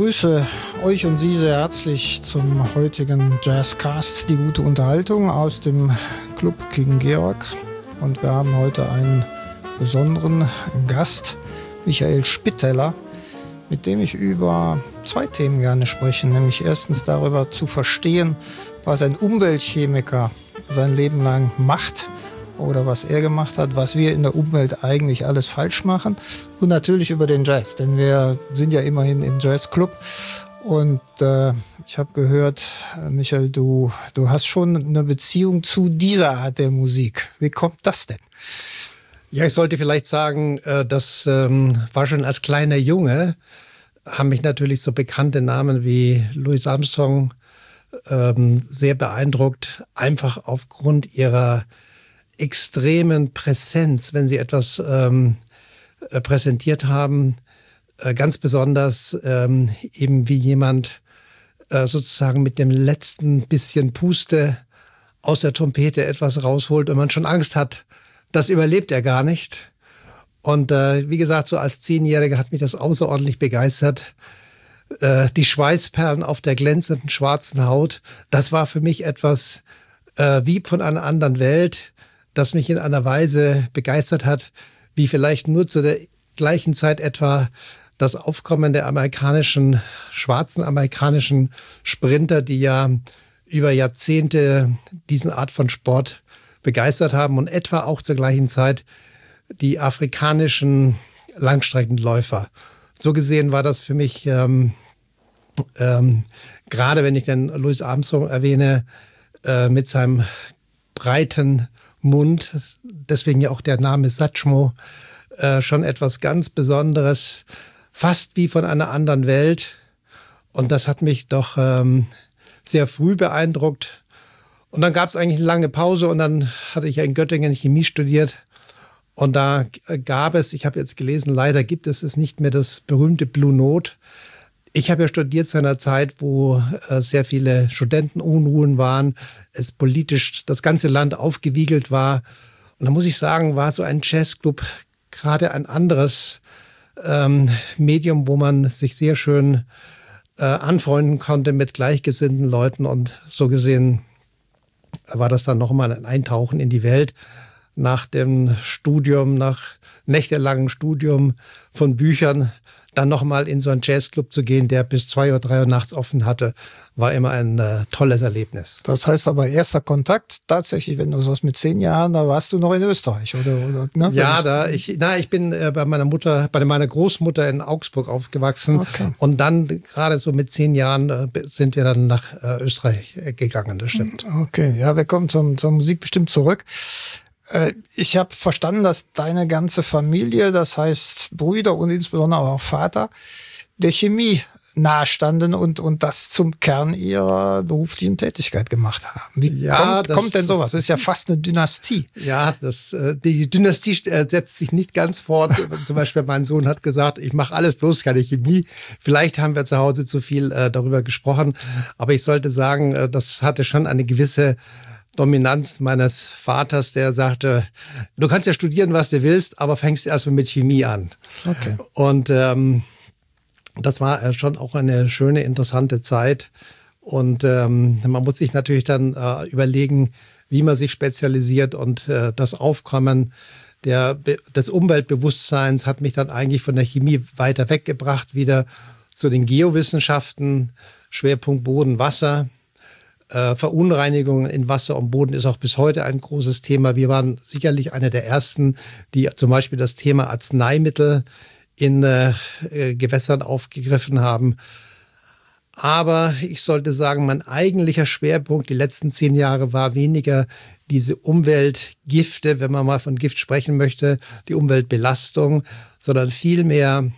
begrüße euch und Sie sehr herzlich zum heutigen Jazzcast, die gute Unterhaltung aus dem Club King Georg. Und wir haben heute einen besonderen Gast, Michael Spitteler, mit dem ich über zwei Themen gerne spreche. Nämlich erstens darüber zu verstehen, was ein Umweltchemiker sein Leben lang macht oder was er gemacht hat, was wir in der Umwelt eigentlich alles falsch machen. Und natürlich über den Jazz, denn wir sind ja immerhin im Jazzclub. Und ich habe gehört, Michael, du hast schon eine Beziehung zu dieser Art der Musik. Wie kommt das denn? Ja, ich sollte vielleicht sagen, das war schon als kleiner Junge, haben mich natürlich so bekannte Namen wie Louis Armstrong sehr beeindruckt, einfach aufgrund ihrer extremen Präsenz, wenn sie etwas präsentiert haben, ganz besonders eben wie jemand sozusagen mit dem letzten bisschen Puste aus der Trompete etwas rausholt und man schon Angst hat, das überlebt er gar nicht. Und wie gesagt, so als 10-Jähriger hat mich das außerordentlich begeistert. Die Schweißperlen auf der glänzenden schwarzen Haut, das war für mich etwas wie von einer anderen Welt, das mich in einer Weise begeistert hat, wie vielleicht nur zu der gleichen Zeit etwa das Aufkommen der schwarzen amerikanischen Sprinter, die ja über Jahrzehnte diesen Art von Sport begeistert haben und etwa auch zur gleichen Zeit die afrikanischen Langstreckenläufer. So gesehen war das für mich, gerade wenn ich den Louis Armstrong erwähne, mit seinem breiten Mund, deswegen ja auch der Name Satchmo, schon etwas ganz Besonderes, fast wie von einer anderen Welt. Und das hat mich doch sehr früh beeindruckt. Und dann gab es eigentlich eine lange Pause und dann hatte ich ja in Göttingen Chemie studiert. Und da gab es, ich habe jetzt gelesen, leider gibt es nicht mehr das berühmte Blue Note. Ich habe ja studiert zu einer Zeit, wo sehr viele Studentenunruhen waren, es politisch das ganze Land aufgewiegelt war. Und da muss ich sagen, war so ein Jazzclub gerade ein anderes Medium, wo man sich sehr schön anfreunden konnte mit gleichgesinnten Leuten. Und so gesehen war das dann nochmal ein Eintauchen in die Welt nach dem Studium, nach nächtelangem Studium von Büchern. Dann nochmal in so einen Jazzclub zu gehen, der bis 2 oder 3 Uhr nachts offen hatte, war immer ein tolles Erlebnis. Das heißt aber erster Kontakt, tatsächlich, wenn du sagst mit 10 Jahren, da warst du noch in Österreich, oder ne? Ja, ich bin bei meiner Großmutter in Augsburg aufgewachsen. Okay. Und dann gerade so mit 10 Jahren sind wir dann nach Österreich gegangen, das stimmt. Okay, ja, wir kommen zur Musik bestimmt zurück. Ich habe verstanden, dass deine ganze Familie, das heißt Brüder und insbesondere auch Vater, der Chemie nahestanden und das zum Kern ihrer beruflichen Tätigkeit gemacht haben. Wie kommt denn sowas? Das ist ja fast eine Dynastie. Ja, die Dynastie setzt sich nicht ganz fort. Zum Beispiel mein Sohn hat gesagt, ich mache alles, bloß keine Chemie. Vielleicht haben wir zu Hause zu viel darüber gesprochen. Aber ich sollte sagen, das hatte schon eine gewisse Dominanz meines Vaters, der sagte, du kannst ja studieren, was du willst, aber fängst erstmal mit Chemie an. Okay. Und das war schon auch eine schöne, interessante Zeit. Und man muss sich natürlich dann überlegen, wie man sich spezialisiert. Und das Aufkommen des Umweltbewusstseins hat mich dann eigentlich von der Chemie weiter weggebracht, wieder zu den Geowissenschaften, Schwerpunkt Boden, Wasser. Verunreinigungen in Wasser und Boden ist auch bis heute ein großes Thema. Wir waren sicherlich einer der ersten, die zum Beispiel das Thema Arzneimittel in Gewässern aufgegriffen haben. Aber ich sollte sagen, mein eigentlicher Schwerpunkt die letzten 10 Jahre war weniger diese Umweltgifte, wenn man mal von Gift sprechen möchte, die Umweltbelastung, sondern vielmehr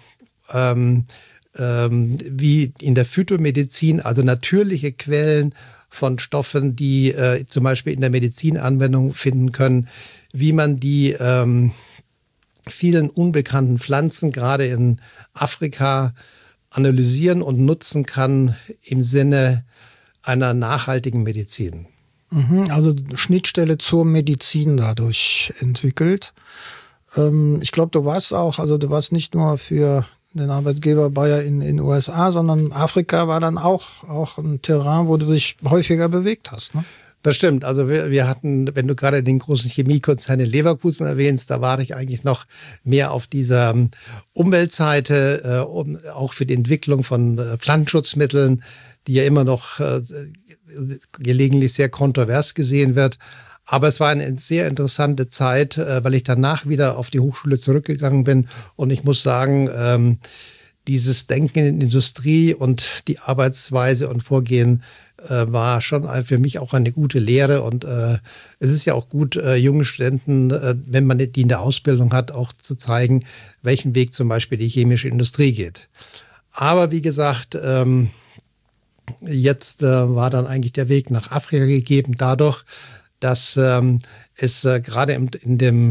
wie in der Phytomedizin, also natürliche Quellen von Stoffen, die zum Beispiel in der Medizin Anwendung finden können, wie man die vielen unbekannten Pflanzen, gerade in Afrika, analysieren und nutzen kann im Sinne einer nachhaltigen Medizin. Also Schnittstelle zur Medizin dadurch entwickelt. Ich glaube, du warst nicht nur für den Arbeitgeber Bayer in den USA, sondern Afrika war dann auch ein Terrain, wo du dich häufiger bewegt hast, ne? Das stimmt. Also wir hatten, wenn du gerade den großen Chemiekonzern in Leverkusen erwähnst, da war ich eigentlich noch mehr auf dieser Umweltseite, auch für die Entwicklung von Pflanzenschutzmitteln, die ja immer noch gelegentlich sehr kontrovers gesehen wird. Aber es war eine sehr interessante Zeit, weil ich danach wieder auf die Hochschule zurückgegangen bin. Und ich muss sagen, dieses Denken in Industrie und die Arbeitsweise und Vorgehen war schon für mich auch eine gute Lehre. Und es ist ja auch gut, jungen Studenten, wenn man die in der Ausbildung hat, auch zu zeigen, welchen Weg zum Beispiel die chemische Industrie geht. Aber wie gesagt, jetzt war dann eigentlich der Weg nach Afrika gegeben, dadurch, dass es gerade in dem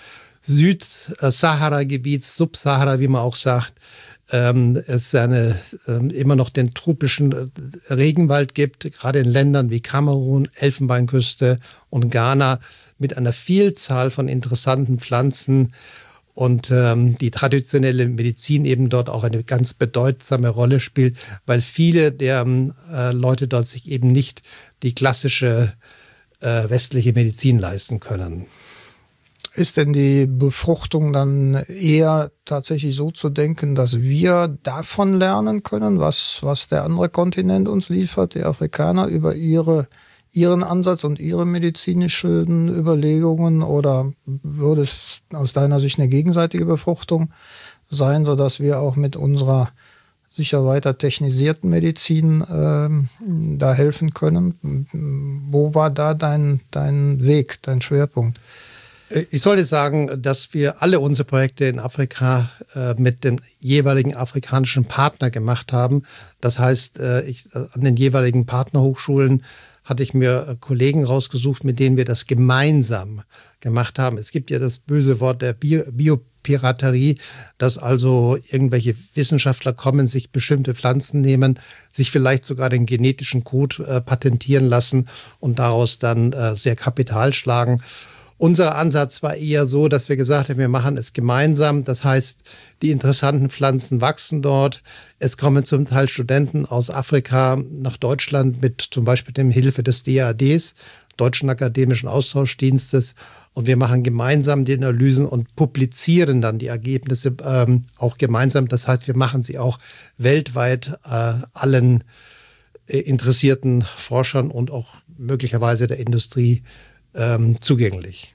Südsahara-Gebiet, Subsahara, wie man auch sagt, es immer noch den tropischen Regenwald gibt, gerade in Ländern wie Kamerun, Elfenbeinküste und Ghana, mit einer Vielzahl von interessanten Pflanzen und die traditionelle Medizin eben dort auch eine ganz bedeutsame Rolle spielt, weil viele der Leute dort sich eben nicht die klassische westliche Medizin leisten können. Ist denn die Befruchtung dann eher tatsächlich so zu denken, dass wir davon lernen können, was der andere Kontinent uns liefert, die Afrikaner, über ihren Ansatz und ihre medizinischen Überlegungen? Oder würde es aus deiner Sicht eine gegenseitige Befruchtung sein, sodass wir auch mit unserer sicher weiter technisierten Medizin da helfen können? Wo war da dein Weg, dein Schwerpunkt? Ich sollte sagen, dass wir alle unsere Projekte in Afrika mit dem jeweiligen afrikanischen Partner gemacht haben. Das heißt, an den jeweiligen Partnerhochschulen hatte ich mir Kollegen rausgesucht, mit denen wir das gemeinsam gemacht haben. Es gibt ja das böse Wort der Biopiraterie, dass also irgendwelche Wissenschaftler kommen, sich bestimmte Pflanzen nehmen, sich vielleicht sogar den genetischen Code patentieren lassen und daraus dann sehr Kapital schlagen. Unser Ansatz war eher so, dass wir gesagt haben, wir machen es gemeinsam. Das heißt, die interessanten Pflanzen wachsen dort. Es kommen zum Teil Studenten aus Afrika nach Deutschland mit zum Beispiel der Hilfe des DADs, Deutschen Akademischen Austauschdienstes. Und wir machen gemeinsam die Analysen und publizieren dann die Ergebnisse auch gemeinsam. Das heißt, wir machen sie auch weltweit allen interessierten Forschern und auch möglicherweise der Industrie zugänglich.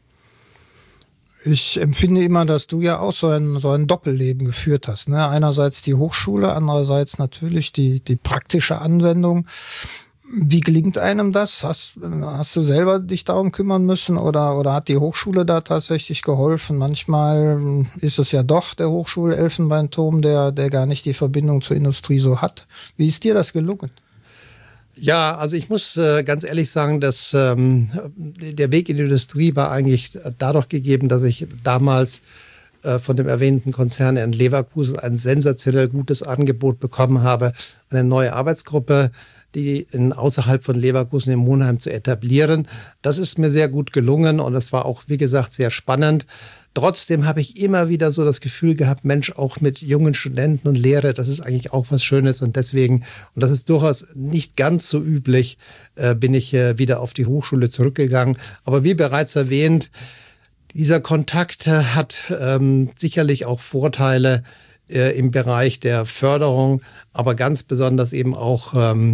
Ich empfinde immer, dass du ja auch so ein Doppelleben geführt hast, ne? Einerseits die Hochschule, andererseits natürlich die praktische Anwendung. Wie gelingt einem das? Hast du selber dich darum kümmern müssen oder hat die Hochschule da tatsächlich geholfen? Manchmal ist es ja doch der Hochschul-Elfenbeinturm, der gar nicht die Verbindung zur Industrie so hat. Wie ist dir das gelungen? Ja, also ich muss ganz ehrlich sagen, dass der Weg in die Industrie war eigentlich dadurch gegeben, dass ich damals von dem erwähnten Konzern in Leverkusen ein sensationell gutes Angebot bekommen habe, eine neue Arbeitsgruppe, die außerhalb von Leverkusen in Monheim zu etablieren. Das ist mir sehr gut gelungen und das war auch, wie gesagt, sehr spannend. Trotzdem habe ich immer wieder so das Gefühl gehabt, Mensch, auch mit jungen Studenten und Lehre, das ist eigentlich auch was Schönes und deswegen, und das ist durchaus nicht ganz so üblich, bin ich wieder auf die Hochschule zurückgegangen. Aber wie bereits erwähnt, dieser Kontakt hat sicherlich auch Vorteile im Bereich der Förderung, aber ganz besonders eben auch,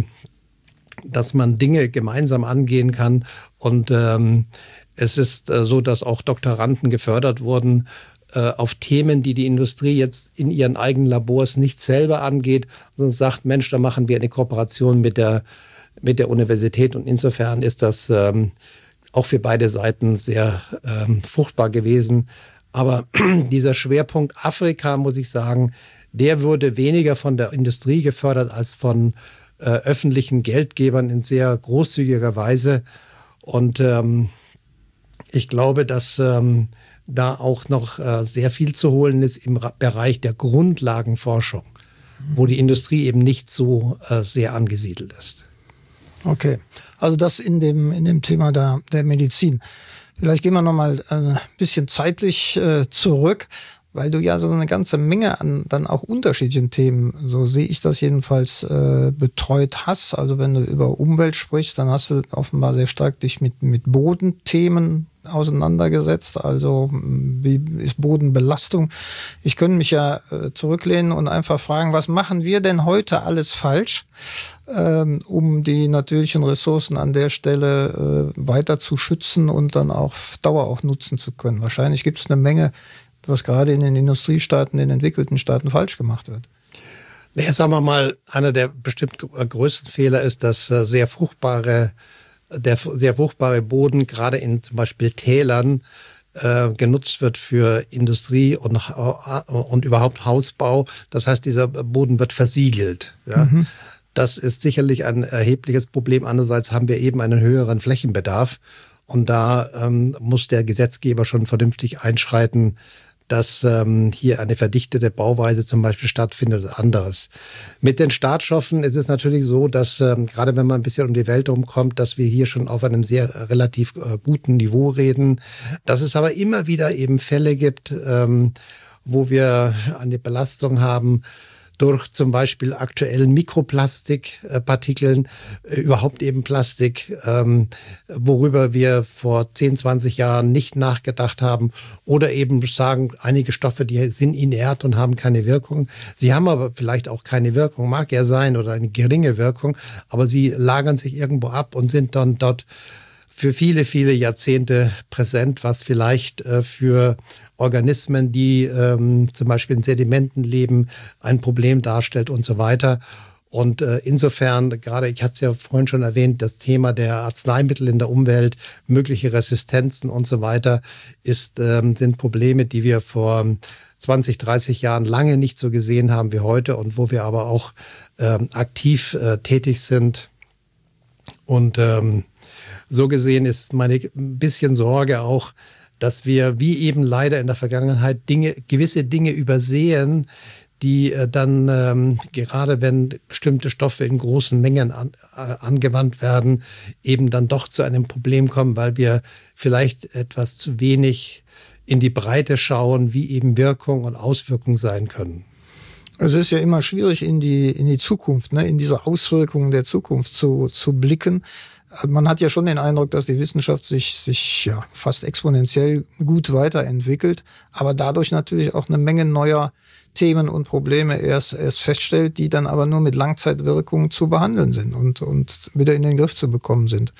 dass man Dinge gemeinsam angehen kann und es ist so, dass auch Doktoranden gefördert wurden auf Themen, die die Industrie jetzt in ihren eigenen Labors nicht selber angeht, sondern sagt, Mensch, da machen wir eine Kooperation mit der Universität. Und insofern ist das auch für beide Seiten sehr fruchtbar gewesen. Aber dieser Schwerpunkt Afrika, muss ich sagen, der wurde weniger von der Industrie gefördert als von öffentlichen Geldgebern in sehr großzügiger Weise. Und ich glaube, dass da auch noch sehr viel zu holen ist im Bereich der Grundlagenforschung, wo die Industrie eben nicht so sehr angesiedelt ist. Okay, also das in dem Thema der Medizin. Vielleicht gehen wir noch mal ein bisschen zeitlich zurück. weil du ja so eine ganze Menge an dann auch unterschiedlichen Themen, so sehe ich das jedenfalls, betreut hast. Also wenn du über Umwelt sprichst, dann hast du offenbar sehr stark dich mit Bodenthemen auseinandergesetzt. Also wie ist Bodenbelastung? Ich könnte mich ja zurücklehnen und einfach fragen, was machen wir denn heute alles falsch, um die natürlichen Ressourcen an der Stelle weiter zu schützen und dann auf Dauer auch nutzen zu können. Wahrscheinlich gibt es eine Menge, was gerade in den Industriestaaten, in den entwickelten Staaten falsch gemacht wird. Ja, sagen wir mal, einer der bestimmt größten Fehler ist, dass der sehr fruchtbare Boden gerade in zum Beispiel Tälern genutzt wird für Industrie und überhaupt Hausbau. Das heißt, dieser Boden wird versiegelt. Ja? Mhm. Das ist sicherlich ein erhebliches Problem. Andererseits haben wir eben einen höheren Flächenbedarf. Und da muss der Gesetzgeber schon vernünftig einschreiten, dass hier eine verdichtete Bauweise zum Beispiel stattfindet oder anderes. Mit den Startstoffen ist es natürlich so, dass gerade wenn man ein bisschen um die Welt rumkommt, dass wir hier schon auf einem sehr relativ guten Niveau reden, dass es aber immer wieder eben Fälle gibt, wo wir eine Belastung haben durch zum Beispiel aktuell Mikroplastikpartikeln, überhaupt eben Plastik, worüber wir vor 10, 20 Jahren nicht nachgedacht haben oder eben sagen, einige Stoffe, die sind inert und haben keine Wirkung. Sie haben aber vielleicht auch keine Wirkung, mag ja sein, oder eine geringe Wirkung, aber sie lagern sich irgendwo ab und sind dann dort für viele, viele Jahrzehnte präsent, was vielleicht für Organismen, die zum Beispiel in Sedimenten leben, ein Problem darstellt und so weiter. Und insofern, gerade ich hatte es ja vorhin schon erwähnt, das Thema der Arzneimittel in der Umwelt, mögliche Resistenzen und so weiter, sind Probleme, die wir vor 20, 30 Jahren lange nicht so gesehen haben wie heute und wo wir aber auch aktiv tätig sind. Und so gesehen ist meine ein bisschen Sorge auch, dass wir wie eben leider in der Vergangenheit gewisse Dinge übersehen, die dann gerade wenn bestimmte Stoffe in großen Mengen angewandt werden, eben dann doch zu einem Problem kommen, weil wir vielleicht etwas zu wenig in die Breite schauen, wie eben Wirkung und Auswirkung sein können. Also es ist ja immer schwierig in die Zukunft, ne, in diese Auswirkungen der Zukunft zu blicken. Man hat ja schon den Eindruck, dass die Wissenschaft sich ja fast exponentiell gut weiterentwickelt, aber dadurch natürlich auch eine Menge neuer Themen und Probleme erst feststellt, die dann aber nur mit Langzeitwirkungen zu behandeln sind und wieder in den Griff zu bekommen sind.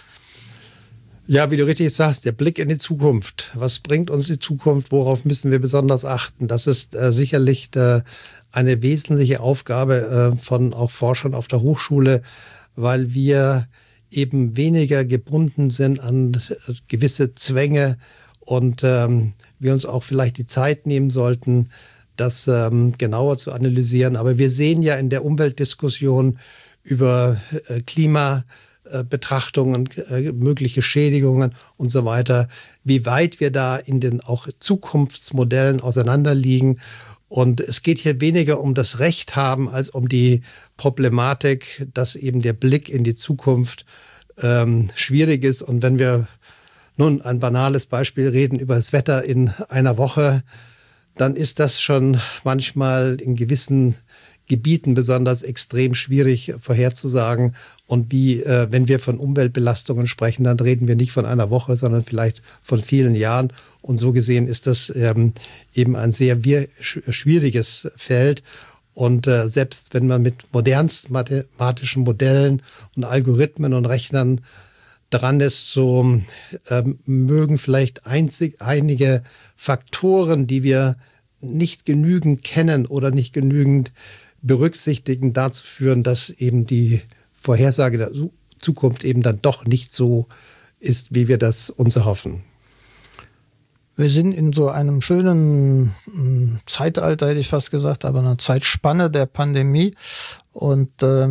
Ja, wie du richtig sagst, der Blick in die Zukunft. Was bringt uns die Zukunft? Worauf müssen wir besonders achten? Das ist sicherlich eine wesentliche Aufgabe von auch Forschern auf der Hochschule, weil wir eben weniger gebunden sind an gewisse Zwänge und wir uns auch vielleicht die Zeit nehmen sollten, das genauer zu analysieren. Aber wir sehen ja in der Umweltdiskussion über Klimabetrachtungen, mögliche Schädigungen und so weiter, wie weit wir da in den auch Zukunftsmodellen auseinanderliegen. Und es geht hier weniger um das Recht haben, als um die Problematik, dass eben der Blick in die Zukunft schwierig ist. Und wenn wir nun ein banales Beispiel reden über das Wetter in einer Woche, dann ist das schon manchmal in gewissen Gebieten besonders extrem schwierig vorherzusagen. Und wenn wir von Umweltbelastungen sprechen, dann reden wir nicht von einer Woche, sondern vielleicht von vielen Jahren. Und so gesehen ist das eben ein sehr schwieriges Feld. Und selbst wenn man mit modernsten mathematischen Modellen und Algorithmen und Rechnern dran ist, so mögen vielleicht einige Faktoren, die wir nicht genügend kennen oder nicht genügend berücksichtigen, dazu führen, dass eben die Vorhersage der Zukunft eben dann doch nicht so ist, wie wir das uns erhoffen. Wir sind in so einem schönen Zeitalter, hätte ich fast gesagt, aber einer Zeitspanne der Pandemie. Und da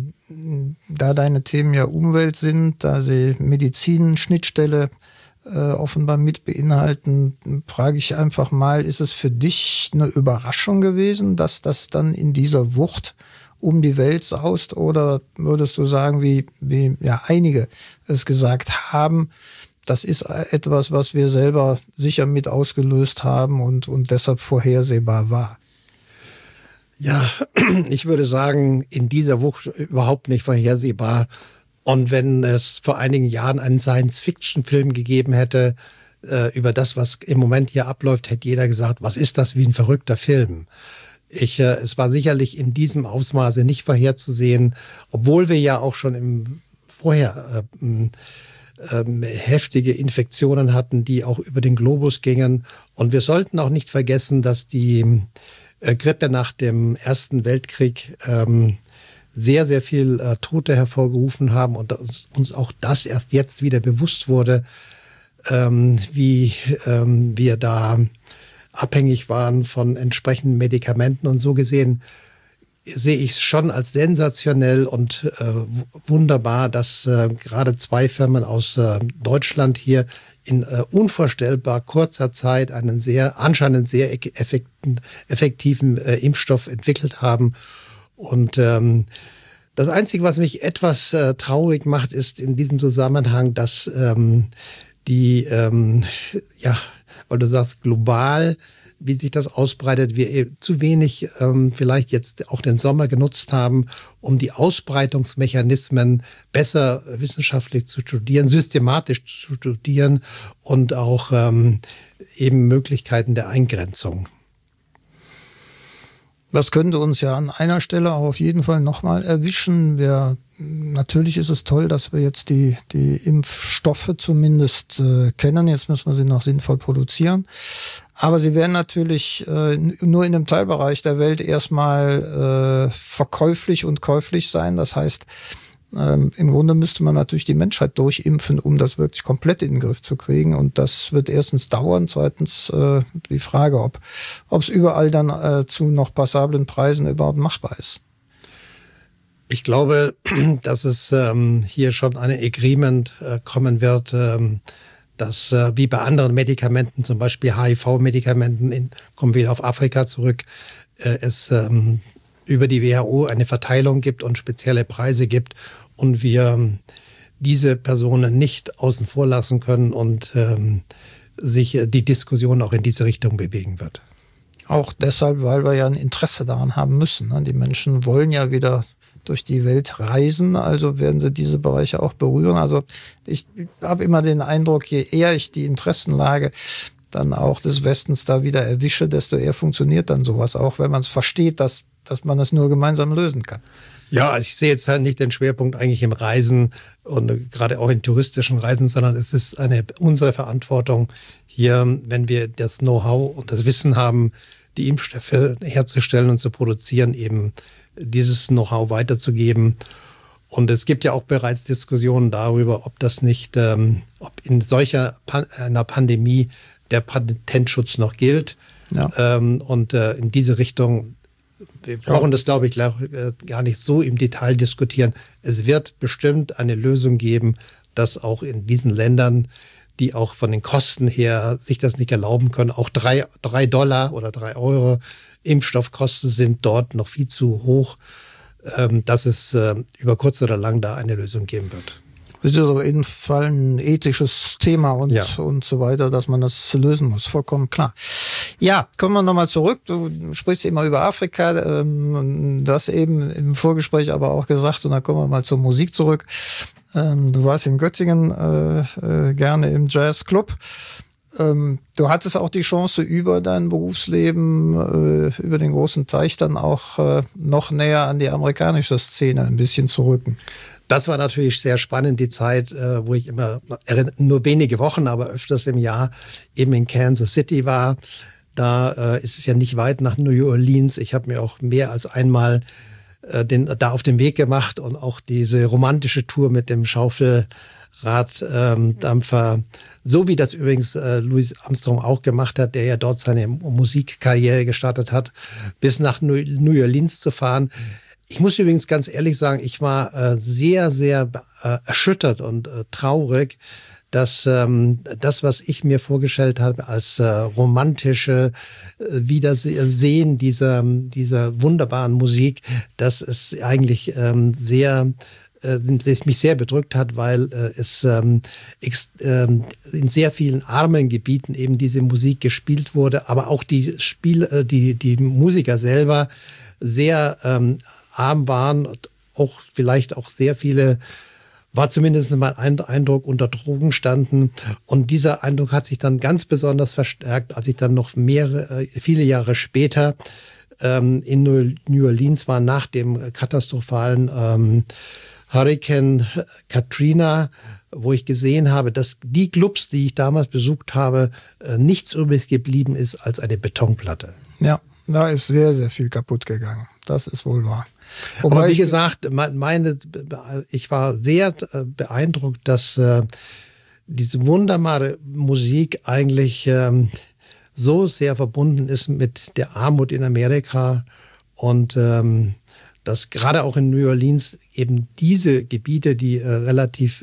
deine Themen ja Umwelt sind, da sie Medizin-Schnittstelle offenbar mit beinhalten, frage ich einfach mal, ist es für dich eine Überraschung gewesen, dass das dann in dieser Wucht um die Welt saust? Oder würdest du sagen, wie ja einige es gesagt haben, das ist etwas, was wir selber sicher mit ausgelöst haben und deshalb vorhersehbar war. Ja, ich würde sagen, in dieser Wucht überhaupt nicht vorhersehbar. Und wenn es vor einigen Jahren einen Science-Fiction-Film gegeben hätte, über das, was im Moment hier abläuft, hätte jeder gesagt, was ist das wie ein verrückter Film? Es war sicherlich in diesem Ausmaße nicht vorherzusehen, obwohl wir ja auch schon vorher heftige Infektionen hatten, die auch über den Globus gingen. Und wir sollten auch nicht vergessen, dass die Grippe nach dem Ersten Weltkrieg sehr, sehr viel Tote hervorgerufen haben und uns auch das erst jetzt wieder bewusst wurde, wie wir da abhängig waren von entsprechenden Medikamenten. Und so gesehen sehe ich es schon als sensationell und wunderbar, dass gerade 2 Firmen aus Deutschland hier in unvorstellbar kurzer Zeit einen anscheinend sehr effektiven Impfstoff entwickelt haben. Und das Einzige, was mich etwas traurig macht, ist in diesem Zusammenhang, dass weil du sagst, global, wie sich das ausbreitet, wir zu wenig vielleicht jetzt auch den Sommer genutzt haben, um die Ausbreitungsmechanismen besser wissenschaftlich zu studieren, systematisch zu studieren und auch eben Möglichkeiten der Eingrenzung. Das könnte uns ja an einer Stelle auch auf jeden Fall nochmal erwischen. Natürlich ist es toll, dass wir jetzt die Impfstoffe zumindest kennen. Jetzt müssen wir sie noch sinnvoll produzieren. Aber sie werden natürlich nur in einem Teilbereich der Welt erstmal verkäuflich und käuflich sein. Das heißt, im Grunde müsste man natürlich die Menschheit durchimpfen, um das wirklich komplett in den Griff zu kriegen. Und das wird erstens dauern. Zweitens die Frage, ob es überall dann zu noch passablen Preisen überhaupt machbar ist. Ich glaube, dass es hier schon ein Agreement kommen wird, dass wie bei anderen Medikamenten, zum Beispiel HIV-Medikamenten, kommen wir auf Afrika zurück, es über die WHO eine Verteilung gibt und spezielle Preise gibt und wir diese Personen nicht außen vor lassen können und sich die Diskussion auch in diese Richtung bewegen wird. Auch deshalb, weil wir ja ein Interesse daran haben müssen. Die Menschen wollen ja wieder durch die Welt reisen, also werden sie diese Bereiche auch berühren. Also ich habe immer den Eindruck, je eher ich die Interessenlage dann auch des Westens da wieder erwische, desto eher funktioniert dann sowas, auch wenn man es versteht, dass man es nur gemeinsam lösen kann. Ja, ich sehe jetzt halt nicht den Schwerpunkt eigentlich im Reisen und gerade auch in touristischen Reisen, sondern es ist unsere Verantwortung hier, wenn wir das Know-how und das Wissen haben, die Impfstoffe herzustellen und zu produzieren, eben dieses Know-how weiterzugeben. Und es gibt ja auch bereits Diskussionen darüber, ob das nicht, ob in solcher einer Pandemie der Patentschutz noch gilt. Ja. Und in diese Richtung, wir brauchen das, glaube ich, gar nicht so im Detail diskutieren. Es wird bestimmt eine Lösung geben, dass auch in diesen Ländern, die auch von den Kosten her sich das nicht erlauben können, auch $3 oder €3 Impfstoffkosten sind dort noch viel zu hoch, dass es über kurz oder lang da eine Lösung geben wird. Das ist auf jeden Fall ein ethisches Thema und so weiter, dass man das lösen muss, vollkommen klar. Ja, kommen wir nochmal zurück. Du sprichst immer über Afrika, das eben im Vorgespräch aber auch gesagt, und dann kommen wir mal zur Musik zurück. Du warst in Göttingen gerne im Jazzclub. Du hattest auch die Chance, über dein Berufsleben, über den großen Teich dann auch noch näher an die amerikanische Szene ein bisschen zu rücken. Das war natürlich sehr spannend, die Zeit, wo ich immer nur wenige Wochen, aber öfters im Jahr eben in Kansas City war. Da ist es ja nicht weit nach New Orleans. Ich habe mir auch mehr als einmal da auf den Weg gemacht und auch diese romantische Tour mit dem Schaufelraddampfer, so wie das übrigens Louis Armstrong auch gemacht hat, der ja dort seine Musikkarriere gestartet hat, bis nach New Orleans zu fahren. Ich muss übrigens ganz ehrlich sagen, ich war sehr, sehr erschüttert und traurig, dass das, was ich mir vorgestellt habe als romantische Wiedersehen dieser wunderbaren Musik, dass es eigentlich sehr das mich sehr bedrückt hat, weil es in sehr vielen armen Gebieten eben diese Musik gespielt wurde, aber auch die Musiker selber sehr arm waren, auch vielleicht auch sehr viele, war zumindest mein Eindruck, unter Drogen standen. Und dieser Eindruck hat sich dann ganz besonders verstärkt, als ich dann noch viele Jahre später in New Orleans war, nach dem katastrophalen Hurricane Katrina, wo ich gesehen habe, dass die Clubs, die ich damals besucht habe, nichts übrig geblieben ist als eine Betonplatte. Ja, da ist sehr, sehr viel kaputt gegangen. Das ist wohl wahr. Aber wie gesagt, ich war sehr beeindruckt, dass diese wunderbare Musik eigentlich so sehr verbunden ist mit der Armut in Amerika und dass gerade auch in New Orleans eben diese Gebiete, die relativ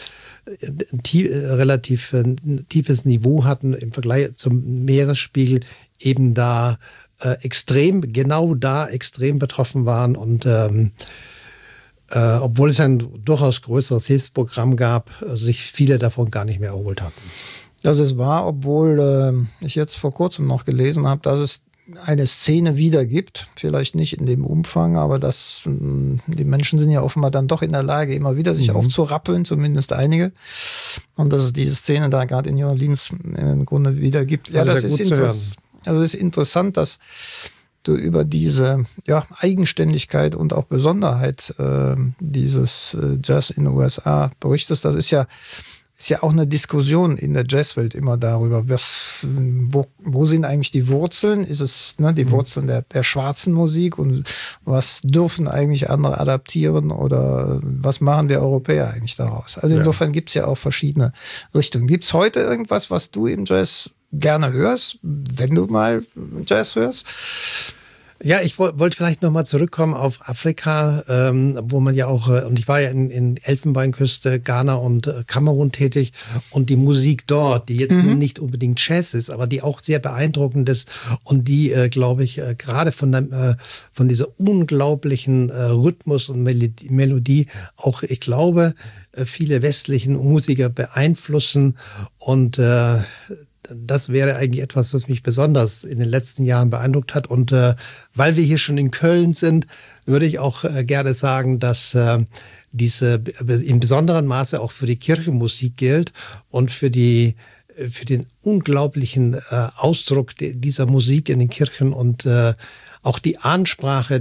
tiefes Niveau hatten im Vergleich zum Meeresspiegel, eben da extrem betroffen waren und obwohl es ein durchaus größeres Hilfsprogramm gab, sich viele davon gar nicht mehr erholt hatten. Das ist wahr, obwohl ich jetzt vor kurzem noch gelesen habe, dass es eine Szene wieder gibt, vielleicht nicht in dem Umfang, aber dass die Menschen sind ja offenbar dann doch in der Lage, immer wieder sich aufzurappeln, zumindest einige. Und dass es diese Szene da gerade in New Orleans im Grunde wieder gibt. Ja, das ist interessant. Also es ist interessant, dass du über diese Eigenständigkeit und auch Besonderheit dieses Jazz in den USA berichtest. Das ist ja auch eine Diskussion in der Jazzwelt immer darüber, wo sind eigentlich die Wurzeln? Ist es die Wurzeln der schwarzen Musik und was dürfen eigentlich andere adaptieren oder was machen wir Europäer eigentlich daraus? Also insofern gibt es ja auch verschiedene Richtungen. Gibt es heute irgendwas, was du im Jazz gerne hörst, wenn du mal Jazz hörst? Ja, ich wollte vielleicht nochmal zurückkommen auf Afrika, wo man ja auch, und ich war ja in Elfenbeinküste, Ghana und Kamerun tätig und die Musik dort, die jetzt nicht unbedingt Jazz ist, aber die auch sehr beeindruckend ist und die, glaube ich, gerade von dieser unglaublichen Rhythmus und Melodie auch, ich glaube, viele westlichen Musiker beeinflussen und das wäre eigentlich etwas, was mich besonders in den letzten Jahren beeindruckt hat. Und weil wir hier schon in Köln sind, würde ich auch gerne sagen, dass diese in besonderem Maße auch für die Kirchenmusik gilt und für den unglaublichen Ausdruck dieser Musik in den Kirchen und auch die Ansprache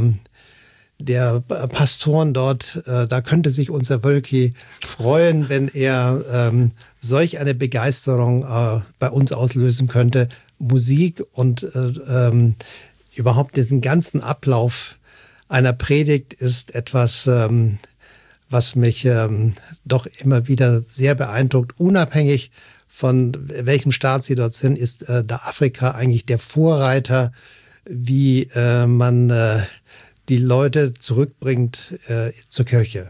der Pastoren dort, da könnte sich unser Wölki freuen, wenn er solch eine Begeisterung bei uns auslösen könnte. Musik und überhaupt diesen ganzen Ablauf einer Predigt ist etwas, was mich doch immer wieder sehr beeindruckt. Unabhängig von welchem Staat sie dort sind, ist da Afrika eigentlich der Vorreiter, wie man die Leute zurückbringt zur Kirche.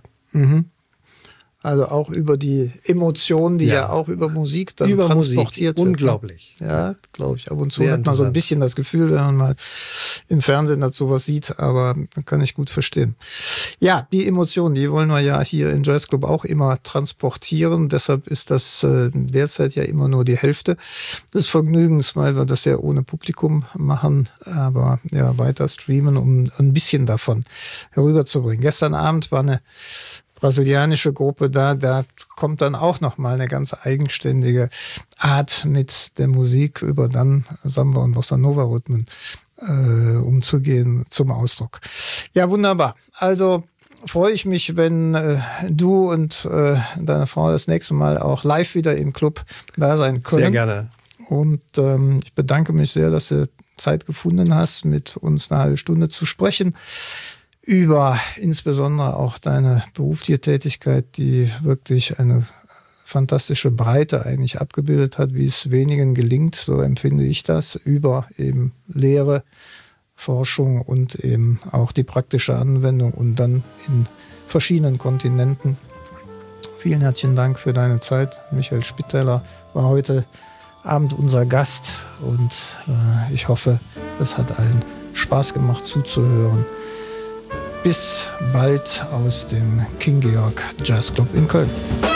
Also auch über die Emotionen, die ja auch über Musik dann transportiert wird. Unglaublich. Ja, glaube ich. Ab und zu hat man so ein bisschen das Gefühl, wenn man mal im Fernsehen dazu was sieht, aber kann ich gut verstehen. Ja, die Emotionen, die wollen wir ja hier im Jazzclub auch immer transportieren. Deshalb ist das derzeit ja immer nur die Hälfte des Vergnügens, weil wir das ja ohne Publikum machen, aber ja weiter streamen, um ein bisschen davon herüberzubringen. Gestern Abend war eine brasilianische Gruppe da kommt dann auch nochmal eine ganz eigenständige Art mit der Musik über dann Samba und Bossa Nova Rhythmen umzugehen zum Ausdruck. Ja, wunderbar. Also freue ich mich, wenn du und deine Frau das nächste Mal auch live wieder im Club da sein können. Sehr gerne. Und ich bedanke mich sehr, dass du Zeit gefunden hast, mit uns eine halbe Stunde zu sprechen. Über insbesondere auch deine berufliche Tätigkeit, die wirklich eine fantastische Breite eigentlich abgebildet hat, wie es wenigen gelingt, so empfinde ich das, über eben Lehre, Forschung und eben auch die praktische Anwendung und dann in verschiedenen Kontinenten. Vielen herzlichen Dank für deine Zeit. Michael Spitteler war heute Abend unser Gast und ich hoffe, es hat allen Spaß gemacht zuzuhören. bis bald aus dem King Georg Jazz Club in Köln.